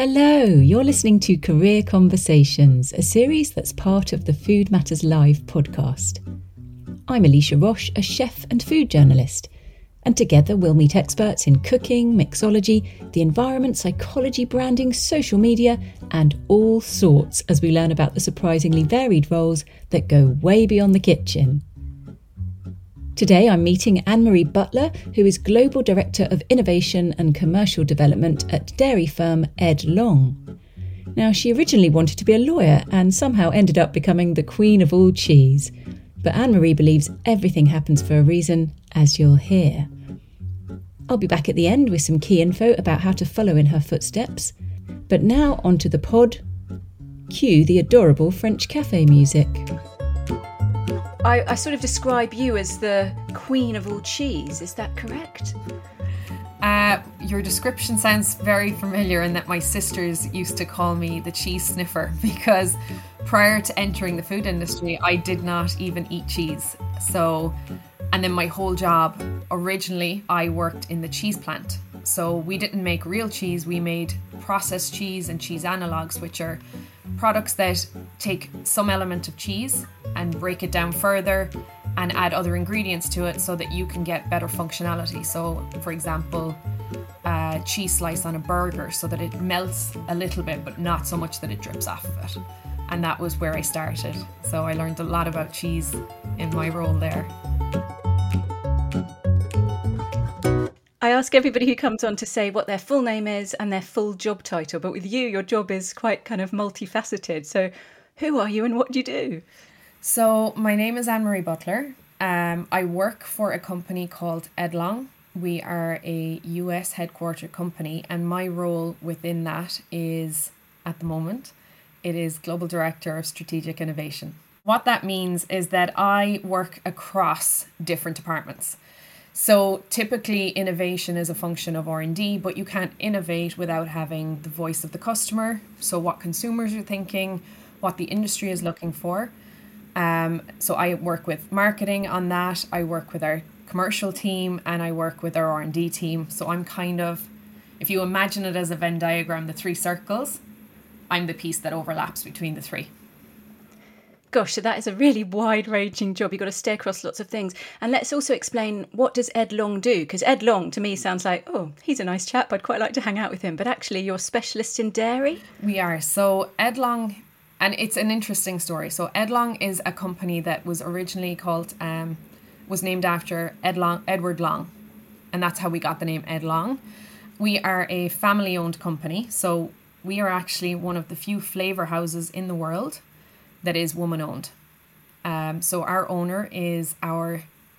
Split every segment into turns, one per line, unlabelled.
Hello, you're listening to Career Conversations, a series that's part of the Food Matters Live podcast. I'm Alicia Roche, a chef and food journalist, and together we'll meet experts in cooking, mixology, the environment, psychology, branding, social media, and all sorts as we learn about the surprisingly varied roles that go way beyond the kitchen. Today I'm meeting Anne-Marie Butler, who is Global Director of Innovation and Commercial Development at dairy firm Ed Long. Now, she originally wanted to be a lawyer and somehow ended up becoming the queen of all cheese. But Anne-Marie believes everything happens for a reason, as you'll hear. I'll be back at the end with some key info about how to follow in her footsteps. But now onto the pod. Cue the adorable French cafe music. I sort of describe you as the queen of all cheese, is that correct?
Your description sounds very familiar in that my sisters used to call me the cheese sniffer because prior to entering the food industry, I did not even eat cheese. And then my whole job, originally I worked in the cheese plant. So we didn't make real cheese, we made processed cheese and cheese analogues, which are products that take some element of cheese and break it down further and add other ingredients to it so that you can get better functionality. So, for example, a cheese slice on a burger so that it melts a little bit, but not so much that it drips off of it. And that was where I started. So I learned a lot about cheese in my role there.
I ask everybody who comes on to say what their full name is and their full job title, but with you, your job is quite kind of multifaceted. So who are you and what do you do?
So my name is Anne-Marie Butler. I work for a company called Ed Long. We are a US headquartered company, and my role within that is, at the moment, it is Global Director of Strategic Innovation. What that means is that I work across different departments. So typically innovation is a function of R&D, but you can't innovate without having the voice of the customer. So what consumers are thinking, what the industry is looking for. So I work with marketing on that. I work with our commercial team and I work with our R&D team. So I'm kind of, if you imagine it as a Venn diagram, the three circles, I'm the piece that overlaps between the three.
Gosh, so that is a really wide-ranging job. You've got to stay across lots of things. And let's also explain, what does Ed Long do? Because Ed Long, to me, sounds like, oh, he's a nice chap. I'd quite like to hang out with him. But actually, you're a specialist in dairy?
We are. So Ed Long, and it's an interesting story. So Ed Long is a company that was originally called, was named after Edward Long. And that's how we got the name Ed Long. We are a family-owned company. So we are actually one of the few flavour houses in the world that is woman-owned. So our owner is our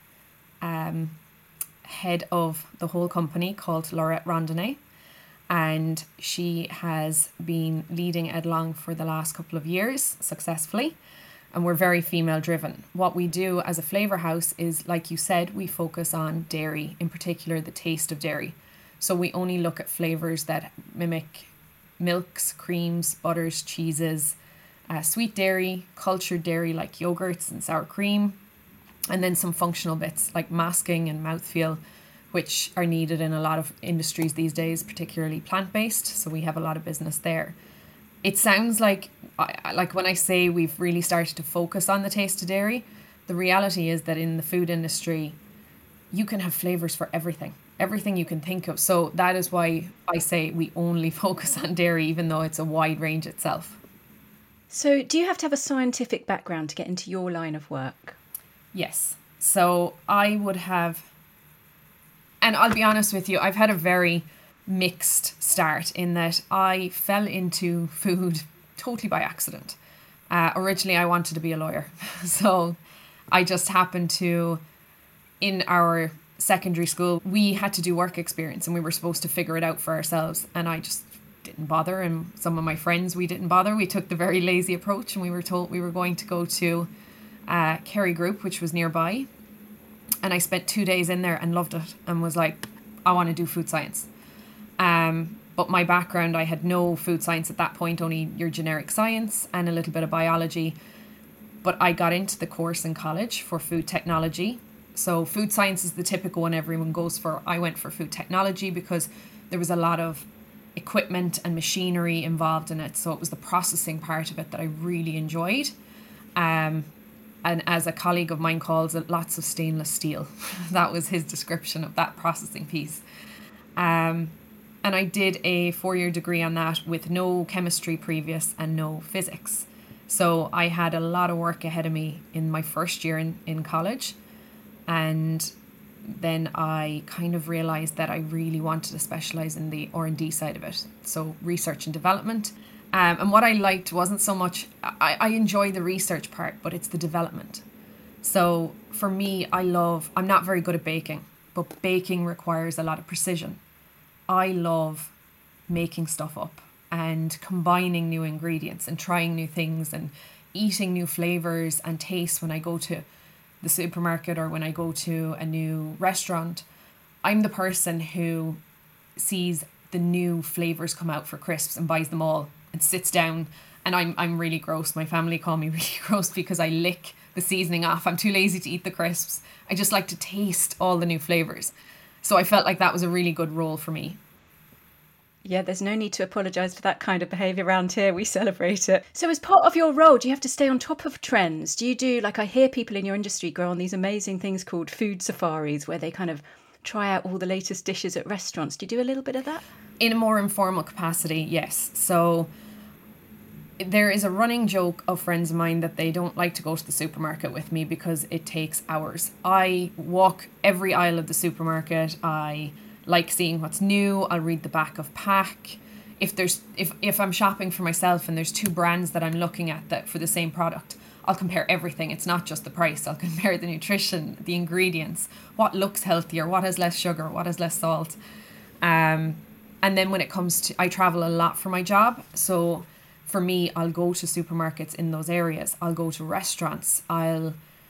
head of the whole company called Laurette Rondonnet, and she has been leading Ed Long for the last couple of years successfully, and we're very female-driven. What we do as a flavour house is, like you said, we focus on dairy, in particular the taste of dairy. So we only look at flavours that mimic milks, creams, butters, cheeses, sweet dairy, cultured dairy like yogurts and sour cream, and then some functional bits like masking and mouthfeel, which are needed in a lot of industries these days, particularly plant-based. So we have a lot of business there. It sounds like when I say we've really started to focus on the taste of dairy, the reality is that in the food industry, you can have flavors for everything you can think of. So that is why I say we only focus on dairy, even though it's a wide range itself.
So do you have to have a scientific background to get into your line of work?
Yes. So I would have, and I'll be honest with you, I've had a very mixed start in that I fell into food totally by accident. Originally, I wanted to be a lawyer. So I just happened to, in our secondary school, we had to do work experience and we were supposed to figure it out for ourselves. And I just didn't bother, and some of my friends, we didn't bother. We took the very lazy approach, and we were told we were going to go to Kerry Group, which was nearby, and I spent 2 days in there and loved it and was like, I want to do food science. But my background, I had no food science at that point, only your generic science and a little bit of biology. But I got into the course in college for food technology. So food science is the typical one everyone goes for. I went for food technology because there was a lot of equipment and machinery involved in it. So it was the processing part of it that I really enjoyed. And as a colleague of mine calls it, lots of stainless steel. That was his description of that processing piece. And I did a 4-year degree on that with no chemistry previous and no physics. So I had a lot of work ahead of me in my first year in college. And then I kind of realised that I really wanted to specialise in the R&D side of it. So research and development. And what I liked wasn't so much, I enjoy the research part, but it's the development. So for me, I'm not very good at baking, but baking requires a lot of precision. I love making stuff up and combining new ingredients and trying new things and eating new flavours and tastes when I go to the supermarket or when I go to a new restaurant. I'm the person who sees the new flavours come out for crisps and buys them all and sits down, and I'm really gross. My family call me really gross because I lick the seasoning off. I'm too lazy to eat the crisps. I just like to taste all the new flavours. So I felt like that was a really good role for me.
Yeah, there's no need to apologise for that kind of behaviour around here. We celebrate it. So as part of your role, do you have to stay on top of trends? Do you do, like I hear people in your industry go on these amazing things called food safaris where they kind of try out all the latest dishes at restaurants. Do you do a little bit of that?
In a more informal capacity, yes. So there is a running joke of friends of mine that they don't like to go to the supermarket with me because it takes hours. I walk every aisle of the supermarket. I like seeing what's new. I'll read the back of pack. If I'm shopping for myself and there's 2 brands that I'm looking at that for the same product, I'll compare everything. It's not just the price. I'll compare the nutrition, the ingredients, what looks healthier, what has less sugar, what has less salt. And then when it comes to, I travel a lot for my job. So for me, I'll go to supermarkets in those areas. I'll go to restaurants. I'll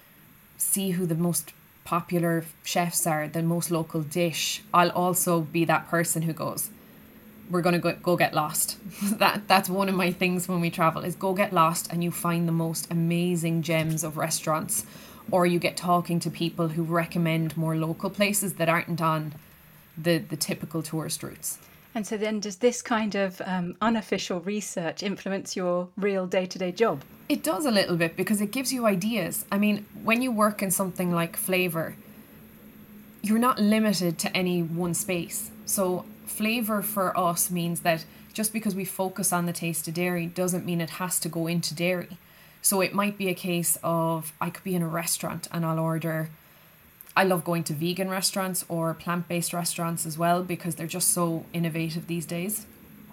see who the most popular chefs are, the most local dish. I'll also be that person who goes, we're going to go get lost. That's one of my things when we travel is go get lost, and you find the most amazing gems of restaurants, or you get talking to people who recommend more local places that aren't on the typical tourist routes.
And so then does this kind of unofficial research influence your real day-to-day job?
It does a little bit because it gives you ideas. I mean, when you work in something like flavour, you're not limited to any one space. So flavour for us means that just because we focus on the taste of dairy doesn't mean it has to go into dairy. So it might be a case of I could be in a restaurant and I'll order. I love going to vegan restaurants or plant-based restaurants as well because they're just so innovative these days.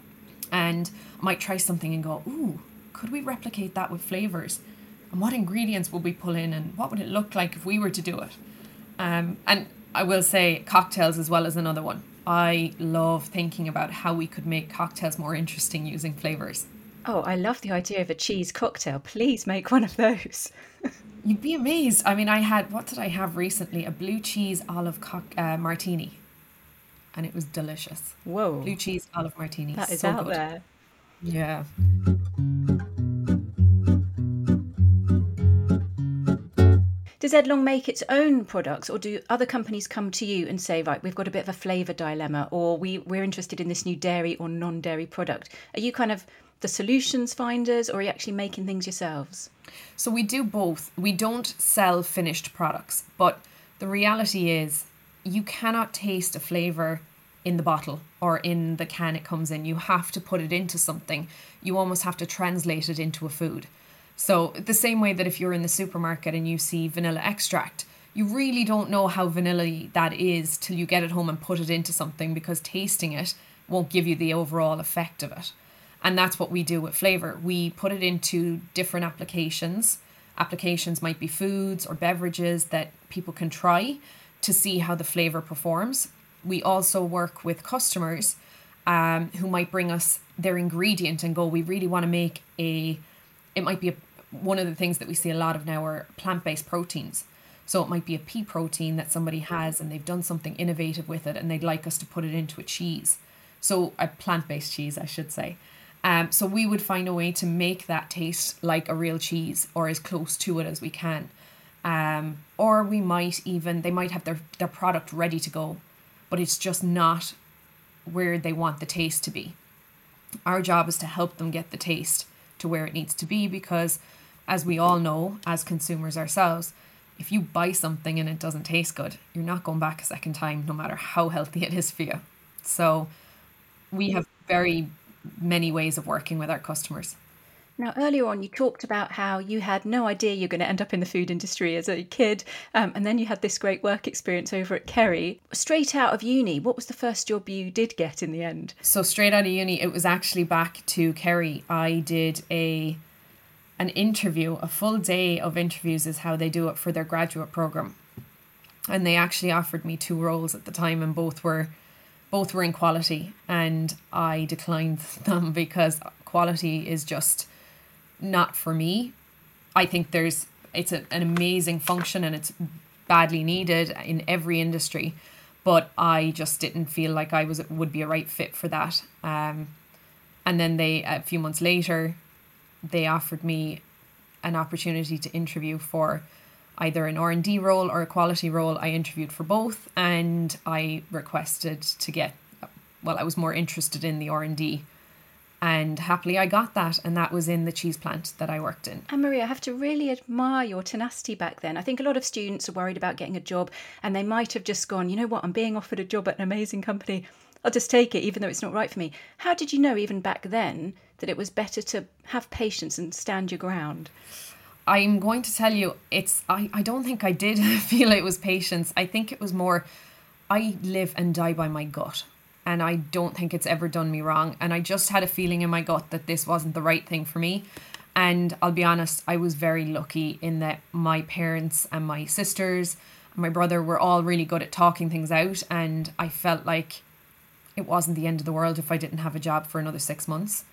And I might try something and go, ooh, could we replicate that with flavours? And what ingredients would we pull in and what would it look like if we were to do it? And I will say cocktails as well as another one. I love thinking about how we could make cocktails more interesting using flavours.
Oh, I love the idea of a cheese cocktail. Please make one of those.
You'd be amazed. I mean, what did I have recently? A blue cheese olive martini. And it was delicious.
Whoa.
Blue cheese olive martini.
That is
so
out
good.
there.
Yeah.
Does Edlong make its own products, or do other companies come to you and say, right, we've got a bit of a flavour dilemma, or we're interested in this new dairy or non-dairy product? Are you kind of the solutions finders, or are you actually making things yourselves?
So we do both. We don't sell finished products, but the reality is you cannot taste a flavour in the bottle or in the can it comes in. You have to put it into something. You almost have to translate it into a food. So the same way that if you're in the supermarket and you see vanilla extract, you really don't know how vanilla that is till you get it home and put it into something, because tasting it won't give you the overall effect of it. And that's what we do with flavour. We put it into different applications. Applications might be foods or beverages that people can try to see how the flavour performs. We also work with customers who might bring us their ingredient and go, we really want to make it might be one of the things that we see a lot of now are plant-based proteins. So it might be a pea protein that somebody has and they've done something innovative with it and they'd like us to put it into a cheese. So a plant-based cheese, I should say. So we would find a way to make that taste like a real cheese or as close to it as we can. Or they might have their product ready to go, but it's just not where they want the taste to be. Our job is to help them get the taste to where it needs to be, because as we all know, as consumers ourselves, if you buy something and it doesn't taste good, you're not going back a second time, no matter how healthy it is for you. So we have very many ways of working with our customers.
Now, earlier on, you talked about how you had no idea you're going to end up in the food industry as a kid, and then you had this great work experience over at Kerry. Straight out of uni, what was the first job you did get in the end?
So straight out of uni, it was actually back to Kerry. I did an interview, a full day of interviews is how they do it for their graduate program. And they actually offered me 2 roles at the time, and both were in quality, and I declined them because quality is just not for me. I think it's an amazing function and it's badly needed in every industry, but I just didn't feel like I would be a right fit for that. And then a few months later, they offered me an opportunity to interview for either an R&D role or a quality role. I interviewed for both, and I requested to I was more interested in the R&D. And happily I got that, and that was in the cheese plant that I worked in.
Anne-Marie, I have to really admire your tenacity back then. I think a lot of students are worried about getting a job, and they might have just gone, you know what, I'm being offered a job at an amazing company, I'll just take it even though it's not right for me. How did you know even back then that it was better to have patience and stand your ground?
I'm going to tell you, I don't think I did feel it was patience. I think it was more, I live and die by my gut. And I don't think it's ever done me wrong. And I just had a feeling in my gut that this wasn't the right thing for me. And I'll be honest, I was very lucky in that my parents and my sisters and my brother were all really good at talking things out. And I felt like it wasn't the end of the world if I didn't have a job for another 6 months.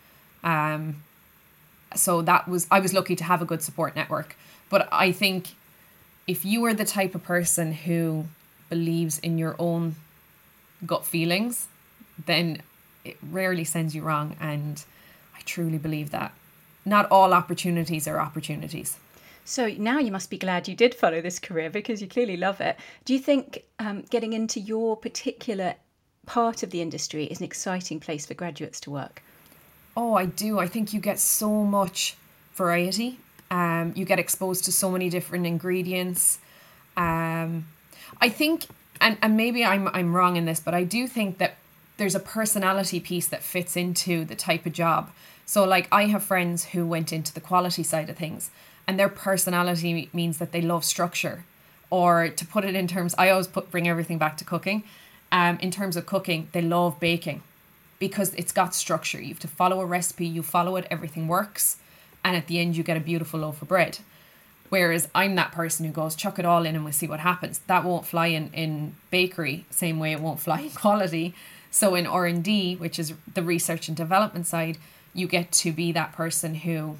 So I was lucky to have a good support network. But I think if you are the type of person who believes in your own gut feelings, then it rarely sends you wrong. And I truly believe that not all opportunities are opportunities.
So now you must be glad you did follow this career, because you clearly love it. Do you think getting into your particular part of the industry is an exciting place for graduates to work?
Oh, I do. I think you get so much variety. You get exposed to so many different ingredients. I think, and maybe I'm wrong in this, but I do think that there's a personality piece that fits into the type of job. So like I have friends who went into the quality side of things, and their personality means that they love structure. Or to put it in terms, I always bring everything back to cooking. In terms of cooking, they love baking because it's got structure. You have to follow a recipe, you follow it, everything works. And at the end, you get a beautiful loaf of bread. Whereas I'm that person who goes, chuck it all in and we'll see what happens. That won't fly in bakery, same way it won't fly in quality. So in R&D, which is the research and development side, you get to be that person who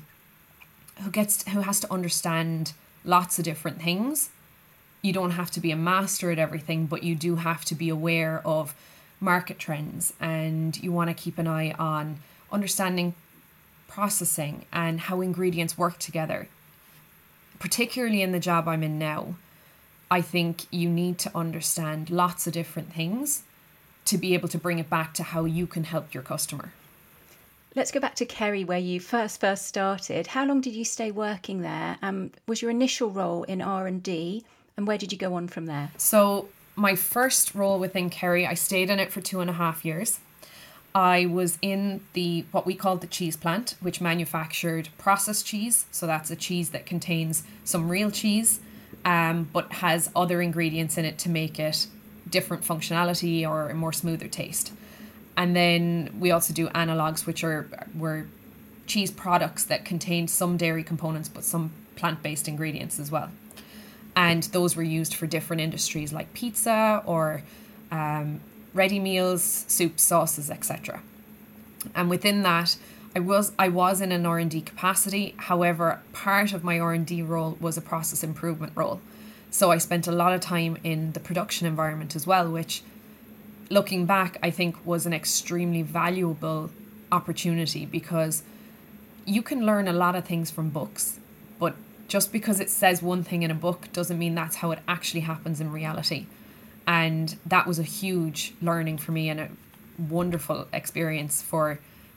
has to understand lots of different things. You don't have to be a master at everything, but you do have to be aware of market trends, and you want to keep an eye on understanding processing and how ingredients work together. Particularly in the job I'm in now, I think you need to understand lots of different things to be able to bring it back to how you can help your customer.
Let's go back to Kerry, where you first started. How long did you stay working there? Was your initial role in R&D, and where did you go on from there?
So my first role within Kerry, I stayed in it for 2.5 years. I was in what we called the cheese plant, which manufactured processed cheese. So that's a cheese that contains some real cheese, but has other ingredients in it to make it different functionality or a more smoother taste. And then we also do analogues, which were cheese products that contain some dairy components, but some plant-based ingredients as well. And those were used for different industries like pizza or ready meals, soups, sauces, etc. And within that, I was in an R&D capacity. However, part of my R&D role was a process improvement role. So I spent a lot of time in the production environment as well, which, looking back, I think was an extremely valuable opportunity, because you can learn a lot of things from books, but just because it says one thing in a book doesn't mean that's how it actually happens in reality. And that was a huge learning for me and a wonderful experience for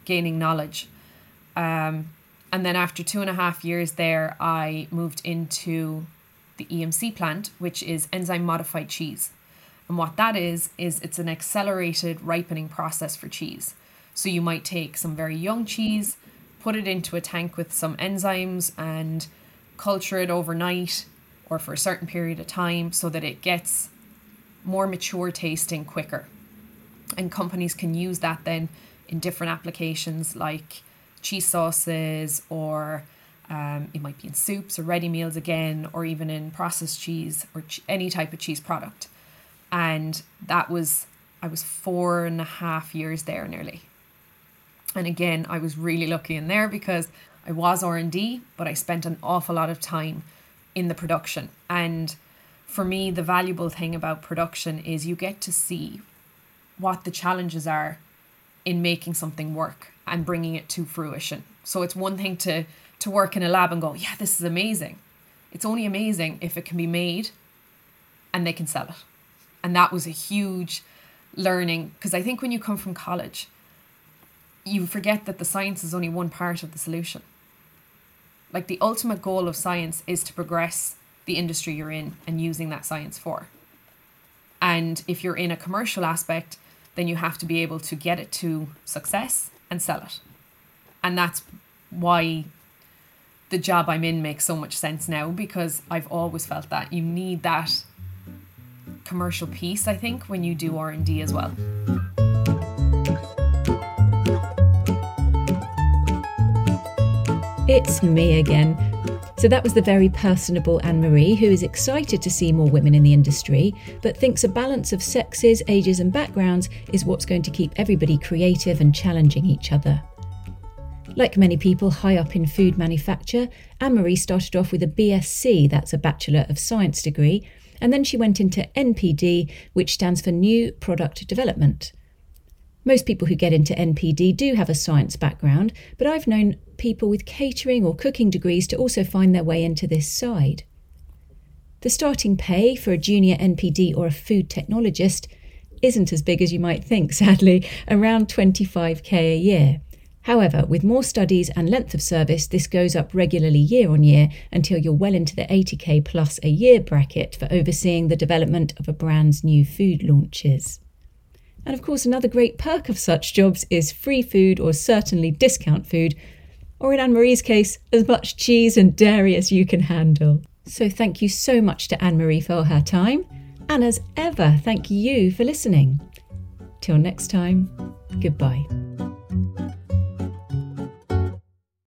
gaining knowledge. And then after 2.5 years there, I moved into the EMC plant, which is enzyme modified cheese. And what that is it's an accelerated ripening process for cheese. So you might take some very young cheese, put it into a tank with some enzymes and culture it overnight or for a certain period of time so that it gets more mature tasting quicker. And companies can use that then in different applications like cheese sauces, or it might be in soups or ready meals again, or even in processed cheese or any type of cheese product. And I was 4.5 years there nearly. And again, I was really lucky in there because I was R&D, but I spent an awful lot of time in the production. And for me, the valuable thing about production is you get to see what the challenges are in making something work and bringing it to fruition. So it's one thing to work in a lab and go, yeah, this is amazing. It's only amazing if it can be made and they can sell it. And that was a huge learning, because I think when you come from college, you forget that the science is only one part of the solution. Like, the ultimate goal of science is to progress the industry you're in and using that science for. And if you're in a commercial aspect, then you have to be able to get it to success and sell it. And that's why the job I'm in makes so much sense now, because I've always felt that you need that commercial piece, I think, when you do R&D as well.
It's me again. So that was the very personable Anne-Marie, who is excited to see more women in the industry, but thinks a balance of sexes, ages and backgrounds is what's going to keep everybody creative and challenging each other. Like many people high up in food manufacture, Anne-Marie started off with a BSc, that's a Bachelor of Science degree, and then she went into NPD, which stands for New Product Development. Most people who get into NPD do have a science background, but I've known people with catering or cooking degrees to also find their way into this side. The starting pay for a junior NPD or a food technologist isn't as big as you might think, sadly, around 25k a year. However, with more studies and length of service, this goes up regularly year on year until you're well into the 80k plus a year bracket for overseeing the development of a brand's new food launches. And of course, another great perk of such jobs is free food, or certainly discount food, or in Anne-Marie's case, as much cheese and dairy as you can handle. So thank you so much to Anne-Marie for her time, and as ever, thank you for listening. Till next time, goodbye.